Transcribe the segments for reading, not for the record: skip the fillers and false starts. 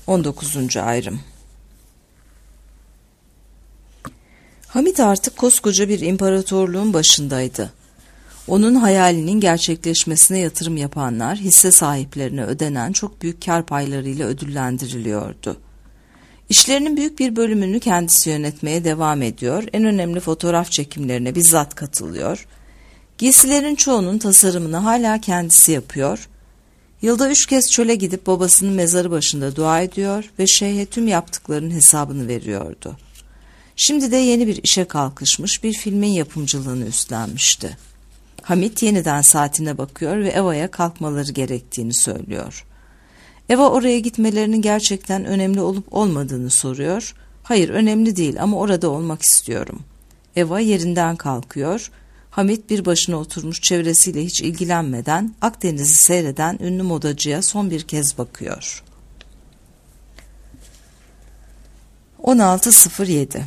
19. ayrım. Hamit artık koskoca bir imparatorluğun başındaydı. Onun hayalinin gerçekleşmesine yatırım yapanlar, hisse sahiplerine ödenen çok büyük kar paylarıyla ödüllendiriliyordu. İşlerinin büyük bir bölümünü kendisi yönetmeye devam ediyor, en önemli fotoğraf çekimlerine bizzat katılıyor, giysilerin çoğunun tasarımını hala kendisi yapıyor, yılda 3 kez çöle gidip babasının mezarı başında dua ediyor ve şeyhe tüm yaptıklarının hesabını veriyordu. Şimdi de yeni bir işe kalkışmış, bir filmin yapımcılığını üstlenmişti. Hamit yeniden saatine bakıyor ve Eva'ya kalkmaları gerektiğini söylüyor. Eva oraya gitmelerinin gerçekten önemli olup olmadığını soruyor. Hayır, önemli değil ama orada olmak istiyorum. Eva yerinden kalkıyor. Hamit bir başına oturmuş, çevresiyle hiç ilgilenmeden Akdeniz'i seyreden ünlü modacıya son bir kez bakıyor. 16.07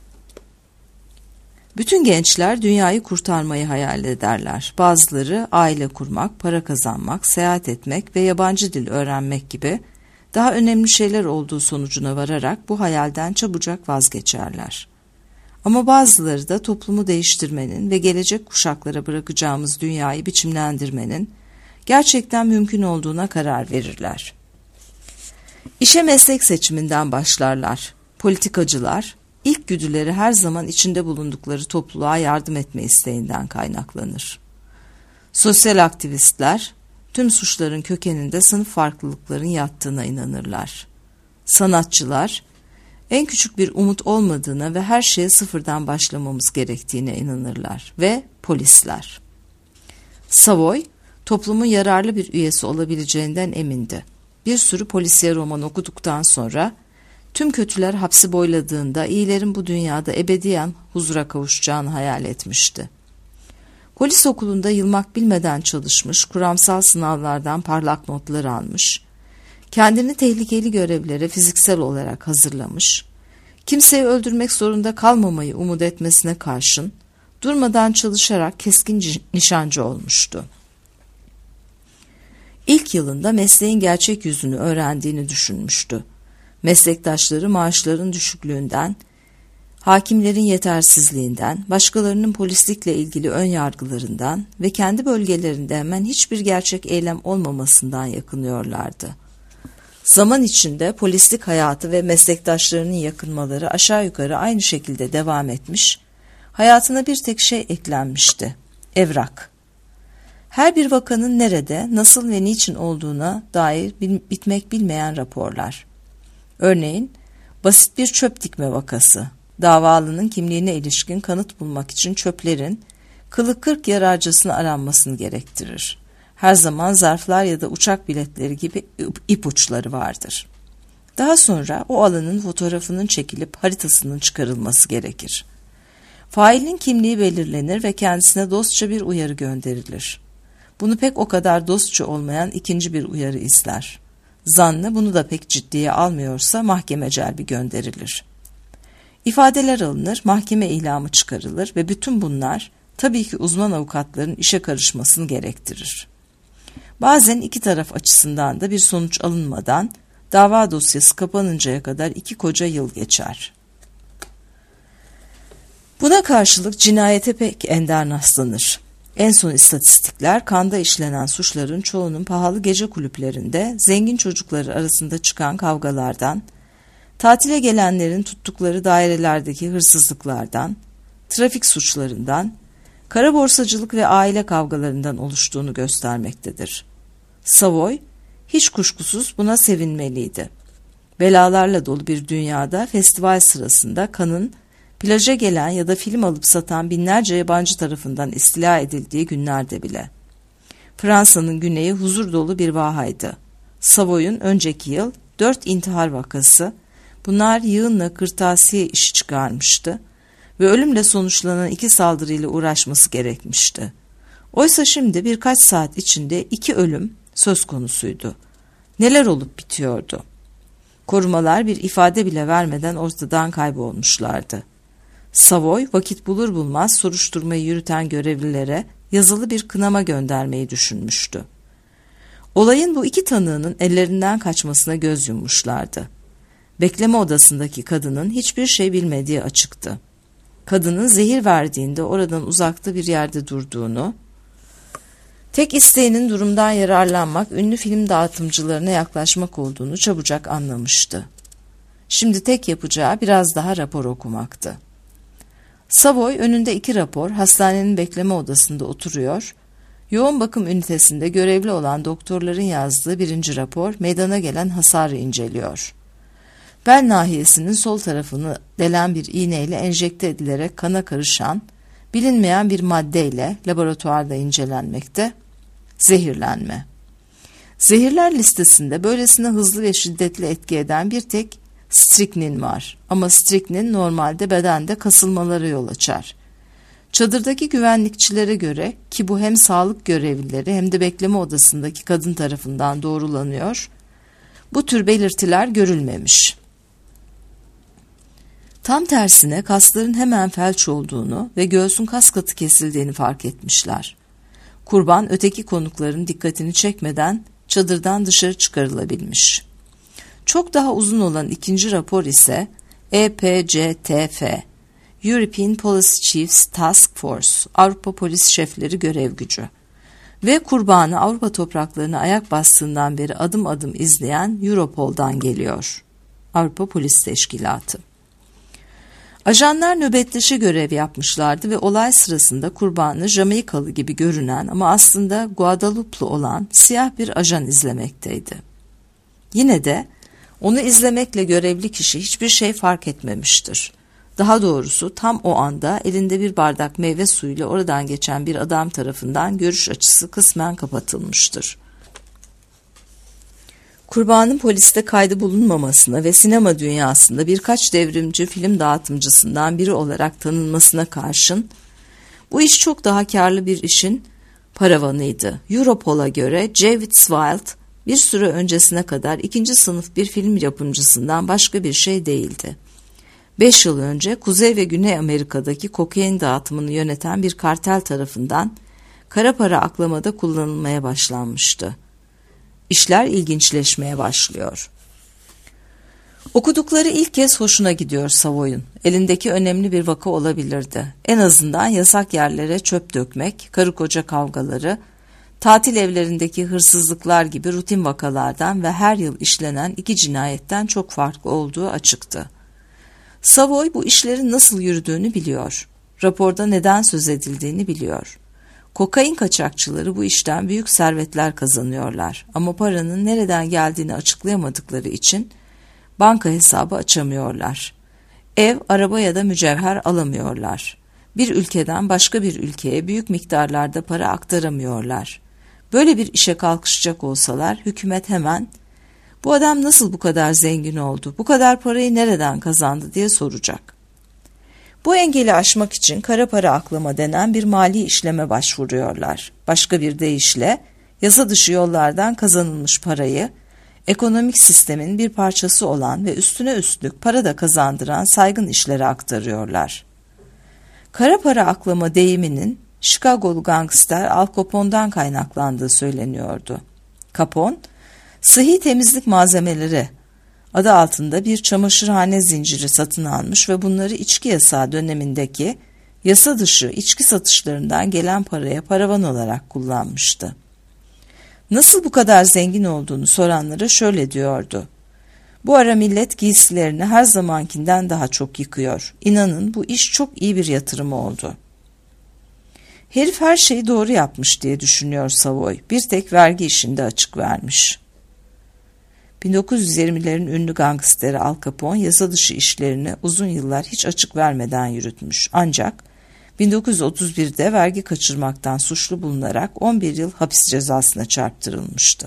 Bütün gençler dünyayı kurtarmayı hayal ederler. Bazıları aile kurmak, para kazanmak, seyahat etmek ve yabancı dil öğrenmek gibi daha önemli şeyler olduğu sonucuna vararak bu hayalden çabucak vazgeçerler. Ama bazıları da toplumu değiştirmenin ve gelecek kuşaklara bırakacağımız dünyayı biçimlendirmenin gerçekten mümkün olduğuna karar verirler. İşe meslek seçiminden başlarlar. Politikacılar, İlk güdüleri her zaman içinde bulundukları topluluğa yardım etme isteğinden kaynaklanır. Sosyal aktivistler, tüm suçların kökeninde sınıf farklılıkların yattığına inanırlar. Sanatçılar, en küçük bir umut olmadığına ve her şeye sıfırdan başlamamız gerektiğine inanırlar. Ve polisler. Savoy, toplumun yararlı bir üyesi olabileceğinden emindi. Bir sürü polisiye roman okuduktan sonra, tüm kötüler hapsi boyladığında iyilerin bu dünyada ebediyen huzura kavuşacağını hayal etmişti. Polis okulunda yılmak bilmeden çalışmış, kuramsal sınavlardan parlak notlar almış, kendini tehlikeli görevlere fiziksel olarak hazırlamış, kimseyi öldürmek zorunda kalmamayı umut etmesine karşın, durmadan çalışarak keskin nişancı olmuştu. İlk yılında mesleğin gerçek yüzünü öğrendiğini düşünmüştü. Meslektaşları maaşların düşüklüğünden, hakimlerin yetersizliğinden, başkalarının polislikle ilgili ön yargılarından ve kendi bölgelerinde hemen hiçbir gerçek eylem olmamasından yakınıyorlardı. Zaman içinde polislik hayatı ve meslektaşlarının yakınmaları aşağı yukarı aynı şekilde devam etmiş, hayatına bir tek şey eklenmişti: evrak. Her bir vakanın nerede, nasıl ve niçin olduğuna dair bitmek bilmeyen raporlar. Örneğin, basit bir çöp dikme vakası, davalının kimliğine ilişkin kanıt bulmak için çöplerin kılı kırk yararcasına aranmasını gerektirir. Her zaman zarflar ya da uçak biletleri gibi ipuçları vardır. Daha sonra o alanın fotoğrafının çekilip haritasının çıkarılması gerekir. Failin kimliği belirlenir ve kendisine dostça bir uyarı gönderilir. Bunu pek o kadar dostça olmayan ikinci bir uyarı izler. Zanlı bunu da pek ciddiye almıyorsa mahkeme celbi gönderilir. İfadeler alınır, mahkeme ilamı çıkarılır ve bütün bunlar tabii ki uzman avukatların işe karışmasını gerektirir. Bazen iki taraf açısından da bir sonuç alınmadan dava dosyası kapanıncaya kadar 2 koca yıl geçer. Buna karşılık cinayete pek ender rastlanır. En son istatistikler kanda işlenen suçların çoğunun pahalı gece kulüplerinde zengin çocukları arasında çıkan kavgalardan, tatile gelenlerin tuttukları dairelerdeki hırsızlıklardan, trafik suçlarından, kara borsacılık ve aile kavgalarından oluştuğunu göstermektedir. Savoy hiç kuşkusuz buna sevinmeliydi. Belalarla dolu bir dünyada festival sırasında kanın plaja gelen ya da film alıp satan binlerce yabancı tarafından istila edildiği günlerde bile. Fransa'nın güneyi huzur dolu bir vahaydı. Savoy'un önceki yıl 4 intihar vakası, bunlar yığınla kırtasiye işi çıkarmıştı ve ölümle sonuçlanan 2 saldırıyla uğraşması gerekmişti. Oysa şimdi birkaç saat içinde 2 ölüm söz konusuydu. Neler olup bitiyordu? Korumalar bir ifade bile vermeden ortadan kaybolmuşlardı. Savoy vakit bulur bulmaz soruşturmayı yürüten görevlilere yazılı bir kınama göndermeyi düşünmüştü. Olayın bu iki tanığının ellerinden kaçmasına göz yummuşlardı. Bekleme odasındaki kadının hiçbir şey bilmediği açıktı. Kadının zehir verdiğinde oradan uzakta bir yerde durduğunu, tek isteğinin durumdan yararlanmak, ünlü film dağıtımcılarına yaklaşmak olduğunu çabucak anlamıştı. Şimdi tek yapacağı biraz daha rapor okumaktı. Savoy önünde 2 rapor hastanenin bekleme odasında oturuyor, yoğun bakım ünitesinde görevli olan doktorların yazdığı 1. rapor meydana gelen hasarı inceliyor. Bel nahiyesinin sol tarafını delen bir iğneyle enjekte edilerek kana karışan, bilinmeyen bir maddeyle laboratuvarda incelenmekte, zehirlenme. Zehirler listesinde böylesine hızlı ve şiddetli etki eden bir tek striknin var. Ama striknin normalde bedende kasılmalara yol açar. Çadırdaki güvenlikçilere göre, ki bu hem sağlık görevlileri hem de bekleme odasındaki kadın tarafından doğrulanıyor, bu tür belirtiler görülmemiş. Tam tersine kasların hemen felç olduğunu ve göğsün kas katı kesildiğini fark etmişler. Kurban öteki konukların dikkatini çekmeden çadırdan dışarı çıkarılabilmiş. Çok daha uzun olan 2. rapor ise EPCTF, European Police Chiefs Task Force, Avrupa Polis Şefleri Görev Gücü ve kurbanı Avrupa topraklarına ayak bastığından beri adım adım izleyen Europol'dan geliyor. Avrupa Polis Teşkilatı. Ajanlar nöbetleşe görev yapmışlardı ve olay sırasında kurbanı Jamaikalı gibi görünen ama aslında Guadalupe'lu olan siyah bir ajan izlemekteydi. Yine de onu izlemekle görevli kişi hiçbir şey fark etmemiştir. Daha doğrusu tam o anda elinde bir bardak meyve suyuyla oradan geçen bir adam tarafından görüş açısı kısmen kapatılmıştır. Kurbanın poliste kaydı bulunmamasına ve sinema dünyasında birkaç devrimci film dağıtımcısından biri olarak tanınmasına karşın, bu iş çok daha karlı bir işin paravanıydı. Europol'a göre David Wild bir süre öncesine kadar 2. sınıf bir film yapımcısından başka bir şey değildi. 5 yıl önce Kuzey ve Güney Amerika'daki kokain dağıtımını yöneten bir kartel tarafından kara para aklamada kullanılmaya başlanmıştı. İşler ilginçleşmeye başlıyor. Okudukları ilk kez hoşuna gidiyor Savoy'un. Elindeki önemli bir vaka olabilirdi. En azından yasak yerlere çöp dökmek, karı koca kavgaları, tatil evlerindeki hırsızlıklar gibi rutin vakalardan ve her yıl işlenen 2 cinayetten çok farklı olduğu açıktı. Savoy bu işlerin nasıl yürüdüğünü biliyor. Raporda neden söz edildiğini biliyor. Kokain kaçakçıları bu işten büyük servetler kazanıyorlar ama paranın nereden geldiğini açıklayamadıkları için banka hesabı açamıyorlar. Ev, araba ya da mücevher alamıyorlar. Bir ülkeden başka bir ülkeye büyük miktarlarda para aktaramıyorlar. Böyle bir işe kalkışacak olsalar hükümet hemen "Bu adam nasıl bu kadar zengin oldu, bu kadar parayı nereden kazandı?" diye soracak. Bu engeli aşmak için kara para aklama denen bir mali işleme başvuruyorlar. Başka bir deyişle yasa dışı yollardan kazanılmış parayı ekonomik sistemin bir parçası olan ve üstüne üstlük para da kazandıran saygın işlere aktarıyorlar. Kara para aklama deyiminin Chicago'lu gangster Al Capone'dan kaynaklandığı söyleniyordu. Capone, sıhhi temizlik malzemeleri adı altında bir çamaşırhane zinciri satın almış ve bunları içki yasağı dönemindeki yasa dışı içki satışlarından gelen paraya paravan olarak kullanmıştı. Nasıl bu kadar zengin olduğunu soranlara şöyle diyordu: "Bu ara millet giysilerini her zamankinden daha çok yıkıyor. İnanın bu iş çok iyi bir yatırım oldu." Herif her şeyi doğru yapmış diye düşünüyor Savoy. Bir tek vergi işinde açık vermiş. 1920'lerin ünlü gangsteri Al Capone yasa dışı işlerini uzun yıllar hiç açık vermeden yürütmüş. Ancak 1931'de vergi kaçırmaktan suçlu bulunarak 11 yıl hapis cezasına çarptırılmıştı.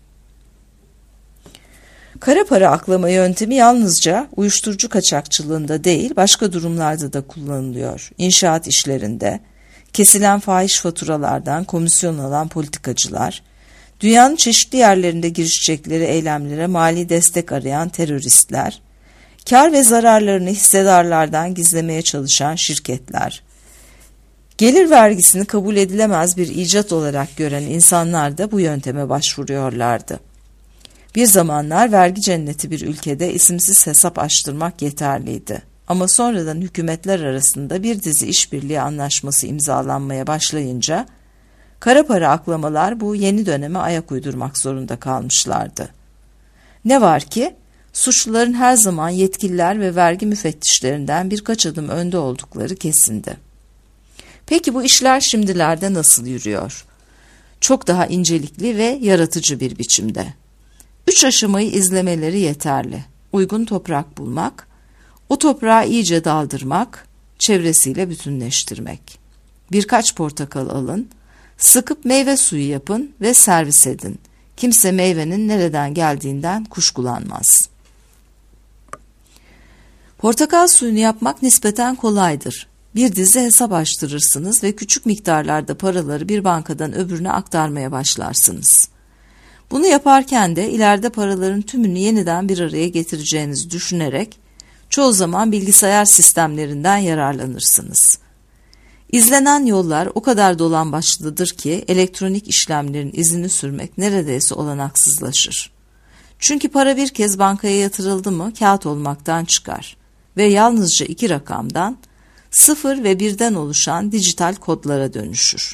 Kara para aklama yöntemi yalnızca uyuşturucu kaçakçılığında değil, başka durumlarda da kullanılıyor. İnşaat işlerinde, kesilen fahiş faturalardan komisyon alan politikacılar, dünyanın çeşitli yerlerinde girişecekleri eylemlere mali destek arayan teröristler, kar ve zararlarını hissedarlardan gizlemeye çalışan şirketler, Gelir vergisini kabul edilemez bir icat olarak gören insanlar da bu yönteme başvuruyorlardı. Bir zamanlar vergi cenneti bir ülkede isimsiz hesap açtırmak yeterliydi. Ama sonradan hükümetler arasında bir dizi işbirliği anlaşması imzalanmaya başlayınca kara para aklamalar bu yeni döneme ayak uydurmak zorunda kalmışlardı. Ne var ki suçluların her zaman yetkililer ve vergi müfettişlerinden birkaç adım önde oldukları kesindi. Peki bu işler şimdilerde nasıl yürüyor? Çok daha incelikli ve yaratıcı bir biçimde. 3 aşamayı izlemeleri yeterli. Uygun toprak bulmak, o toprağı iyice daldırmak, çevresiyle bütünleştirmek. Birkaç portakal alın, sıkıp meyve suyu yapın ve servis edin. Kimse meyvenin nereden geldiğinden kuşkulanmaz. Portakal suyunu yapmak nispeten kolaydır. Bir dizi hesap açtırırsınız ve küçük miktarlarda paraları bir bankadan öbürüne aktarmaya başlarsınız. Bunu yaparken de ileride paraların tümünü yeniden bir araya getireceğinizi düşünerek çoğu zaman bilgisayar sistemlerinden yararlanırsınız. İzlenen yollar o kadar dolambaçlıdır ki elektronik işlemlerin izini sürmek neredeyse olanaksızlaşır. Çünkü para bir kez bankaya yatırıldı mı kağıt olmaktan çıkar ve yalnızca 2 rakamdan 0 ve 1'den oluşan dijital kodlara dönüşür.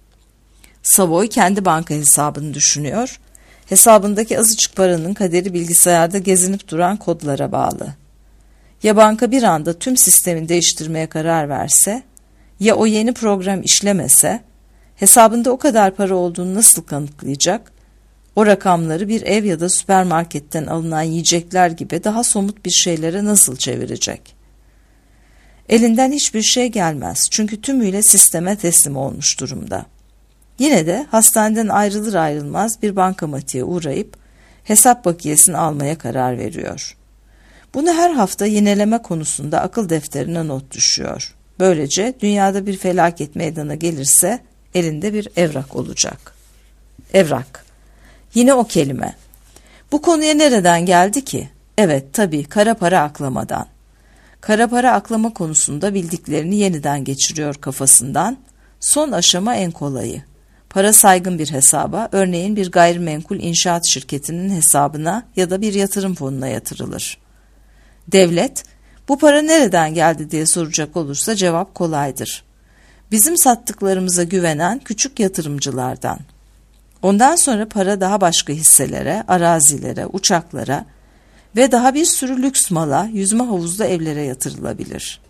Savoy kendi banka hesabını düşünüyor. Hesabındaki azıcık paranın kaderi bilgisayarda gezinip duran kodlara bağlı. Ya banka bir anda tüm sistemi değiştirmeye karar verse, ya o yeni program işlemese, hesabında o kadar para olduğunu nasıl kanıtlayacak? O rakamları bir ev ya da süpermarketten alınan yiyecekler gibi daha somut bir şeylere nasıl çevirecek? Elinden hiçbir şey gelmez çünkü tümüyle sisteme teslim olmuş durumda. Yine de hastaneden ayrılır ayrılmaz bir bankamatiğe uğrayıp hesap bakiyesini almaya karar veriyor. Bunu her hafta yineleme konusunda akıl defterine not düşüyor. Böylece dünyada bir felaket meydana gelirse elinde bir evrak olacak. Evrak. Yine o kelime. Bu konuya nereden geldi ki? Evet, tabii kara para aklamadan. Kara para aklama konusunda bildiklerini yeniden geçiriyor kafasından. Son aşama en kolayı. Para saygın bir hesaba, örneğin bir gayrimenkul inşaat şirketinin hesabına ya da bir yatırım fonuna yatırılır. Devlet, bu para nereden geldi diye soracak olursa cevap kolaydır. Bizim sattıklarımıza güvenen küçük yatırımcılardan. Ondan sonra para daha başka hisselere, arazilere, uçaklara ve daha bir sürü lüks mala, yüzme havuzlu evlere yatırılabilir.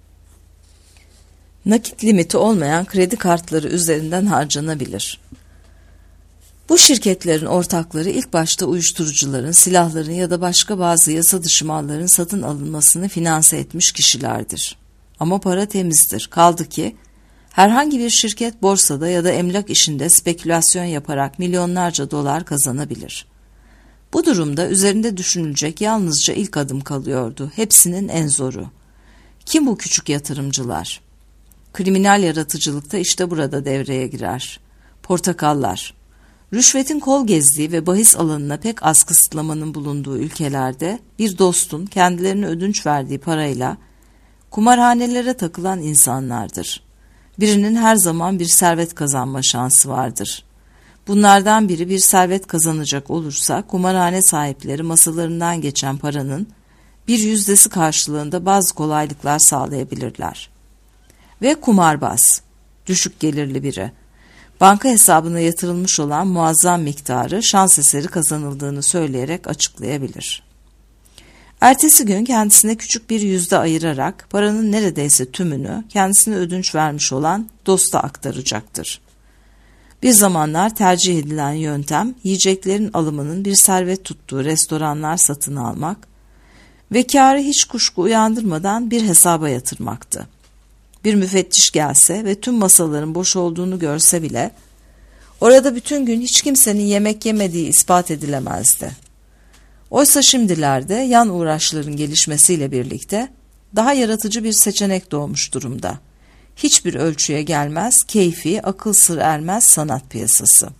Nakit limiti olmayan kredi kartları üzerinden harcanabilir. Bu şirketlerin ortakları ilk başta uyuşturucuların, silahların ya da başka bazı yasa dışı malların satın alınmasını finanse etmiş kişilerdir. Ama para temizdir. Kaldı ki herhangi bir şirket borsada ya da emlak işinde spekülasyon yaparak milyonlarca dolar kazanabilir. Bu durumda üzerinde düşünülecek yalnızca ilk adım kalıyordu. Hepsinin en zoru. Kim bu küçük yatırımcılar? Kriminal yaratıcılıkta işte burada devreye girer. Portakallar. Rüşvetin kol gezdiği ve bahis alanına pek az kısıtlamanın bulunduğu ülkelerde bir dostun kendilerine ödünç verdiği parayla kumarhanelere takılan insanlardır. Birinin her zaman bir servet kazanma şansı vardır. Bunlardan biri bir servet kazanacak olursa kumarhane sahipleri masalarından geçen paranın bir yüzdesi karşılığında bazı kolaylıklar sağlayabilirler. Ve kumarbaz, düşük gelirli biri, banka hesabına yatırılmış olan muazzam miktarı şans eseri kazanıldığını söyleyerek açıklayabilir. Ertesi gün kendisine küçük bir yüzde ayırarak paranın neredeyse tümünü kendisine ödünç vermiş olan dosta aktaracaktır. Bir zamanlar tercih edilen yöntem yiyeceklerin alımının bir servet tuttuğu restoranlar satın almak ve kârı hiç kuşku uyandırmadan bir hesaba yatırmaktı. Bir müfettiş gelse ve tüm masaların boş olduğunu görse bile orada bütün gün hiç kimsenin yemek yemediği ispat edilemezdi. Oysa şimdilerde yan uğraşların gelişmesiyle birlikte daha yaratıcı bir seçenek doğmuş durumda. Hiçbir ölçüye gelmez, keyfi, akıl sır ermez sanat piyasası.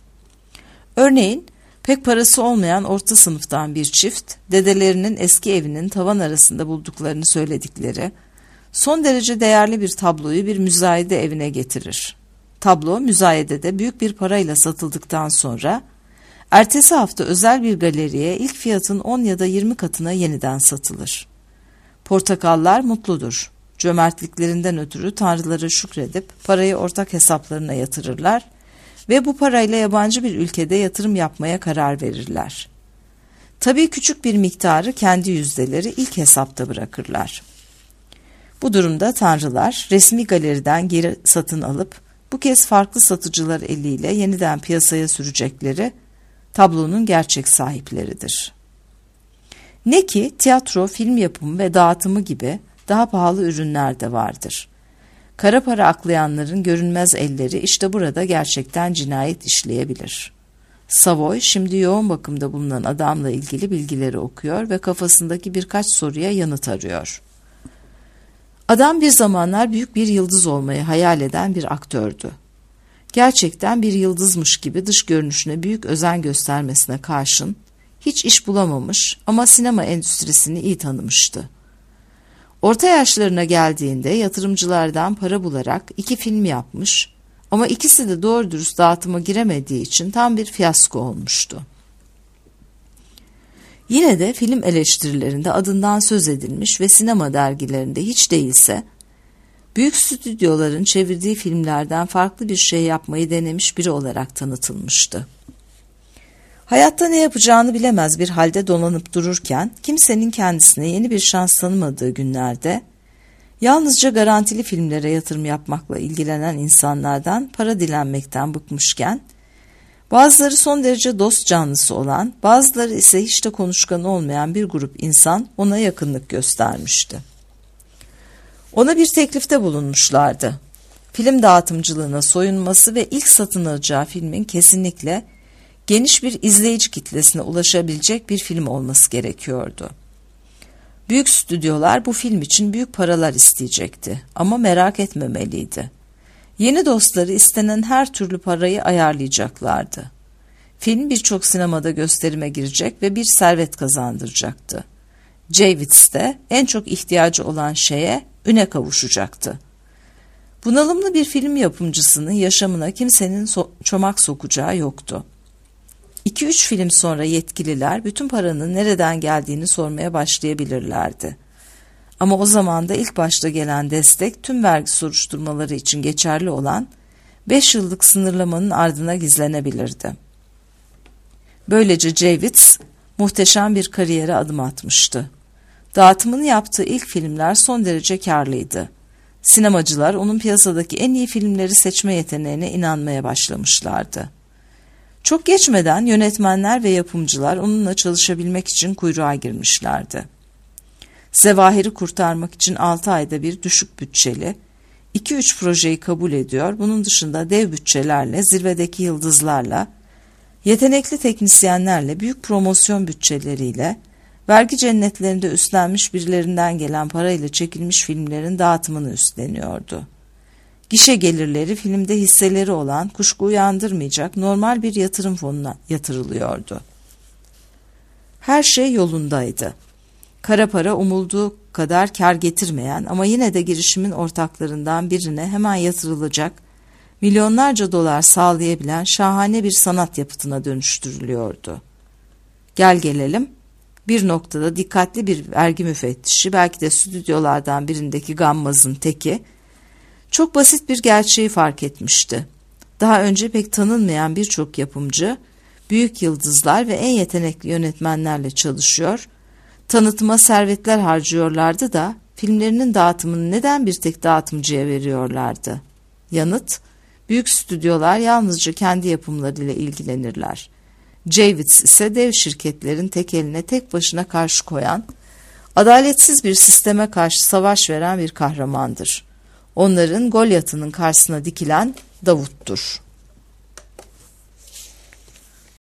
Örneğin pek parası olmayan orta sınıftan bir çift, dedelerinin eski evinin tavan arasında bulduklarını söyledikleri, Son derece değerli bir tabloyu bir müzayede evine getirir. Tablo müzayedede büyük bir parayla satıldıktan sonra ertesi hafta özel bir galeriye ilk fiyatın 10 ya da 20 katına yeniden satılır. Portakallar mutludur. Cömertliklerinden ötürü tanrılara şükredip parayı ortak hesaplarına yatırırlar ve bu parayla yabancı bir ülkede yatırım yapmaya karar verirler. Tabii küçük bir miktarı kendi yüzdeleri ilk hesapta bırakırlar. Bu durumda tanrılar resmi galeriden geri satın alıp bu kez farklı satıcılar eliyle yeniden piyasaya sürecekleri tablonun gerçek sahipleridir. Ne ki tiyatro, film yapımı ve dağıtımı gibi daha pahalı ürünler de vardır. Kara para aklayanların görünmez elleri işte burada gerçekten cinayet işleyebilir. Savoy şimdi yoğun bakımda bulunan adamla ilgili bilgileri okuyor ve kafasındaki birkaç soruya yanıt arıyor. Adam bir zamanlar büyük bir yıldız olmayı hayal eden bir aktördü. Gerçekten bir yıldızmış gibi dış görünüşüne büyük özen göstermesine karşın hiç iş bulamamış ama sinema endüstrisini iyi tanımıştı. Orta yaşlarına geldiğinde yatırımcılardan para bularak 2 film yapmış ama ikisi de doğru dürüst dağıtıma giremediği için tam bir fiyasko olmuştu. Yine de film eleştirilerinde adından söz edilmiş ve sinema dergilerinde hiç değilse büyük stüdyoların çevirdiği filmlerden farklı bir şey yapmayı denemiş biri olarak tanıtılmıştı. Hayatta ne yapacağını bilemez bir halde dolanıp dururken kimsenin kendisine yeni bir şans tanımadığı günlerde yalnızca garantili filmlere yatırım yapmakla ilgilenen insanlardan para dilenmekten bıkmışken bazıları son derece dost canlısı olan, bazıları ise hiç de konuşkan olmayan bir grup insan ona yakınlık göstermişti. Ona bir teklifte bulunmuşlardı. Film dağıtımcılığına soyunması ve ilk satın alacağı filmin kesinlikle geniş bir izleyici kitlesine ulaşabilecek bir film olması gerekiyordu. Büyük stüdyolar bu film için büyük paralar isteyecekti ama merak etmemeliydi. Yeni dostları istenen her türlü parayı ayarlayacaklardı. Film birçok sinemada gösterime girecek ve bir servet kazandıracaktı. Javits de en çok ihtiyacı olan şeye üne kavuşacaktı. Bunalımlı bir film yapımcısının yaşamına kimsenin çomak sokacağı yoktu. 2-3 film sonra yetkililer bütün paranın nereden geldiğini sormaya başlayabilirlerdi. Ama o zaman da ilk başta gelen destek tüm vergi soruşturmaları için geçerli olan 5 yıllık sınırlamanın ardına gizlenebilirdi. Böylece Javits muhteşem bir kariyere adım atmıştı. Dağıtımını yaptığı ilk filmler son derece karlıydı. Sinemacılar onun piyasadaki en iyi filmleri seçme yeteneğine inanmaya başlamışlardı. Çok geçmeden yönetmenler ve yapımcılar onunla çalışabilmek için kuyruğa girmişlerdi. Zevahiri kurtarmak için 6 ayda bir düşük bütçeli 2-3 projeyi kabul ediyor. Bunun dışında dev bütçelerle, zirvedeki yıldızlarla, yetenekli teknisyenlerle, büyük promosyon bütçeleriyle, vergi cennetlerinde üstlenmiş birilerinden gelen parayla çekilmiş filmlerin dağıtımını üstleniyordu. Gişe gelirleri filmde hisseleri olan, kuşku uyandırmayacak normal bir yatırım fonuna yatırılıyordu. Her şey yolundaydı. Kara para umulduğu kadar kar getirmeyen ama yine de girişimin ortaklarından birine hemen yatırılacak, milyonlarca dolar sağlayabilen şahane bir sanat yapıtına dönüştürülüyordu. Gel gelelim, bir noktada dikkatli bir vergi müfettişi, belki de stüdyolardan birindeki gammazın teki, çok basit bir gerçeği fark etmişti. Daha önce pek tanınmayan birçok yapımcı, büyük yıldızlar ve en yetenekli yönetmenlerle çalışıyor, tanıtıma servetler harcıyorlardı da filmlerinin dağıtımını neden bir tek dağıtımcıya veriyorlardı? Yanıt, büyük stüdyolar yalnızca kendi yapımlarıyla ilgilenirler. Javits ise dev şirketlerin tekeline tek başına karşı koyan, adaletsiz bir sisteme karşı savaş veren bir kahramandır. Onların Golyat'ının karşısına dikilen Davut'tur.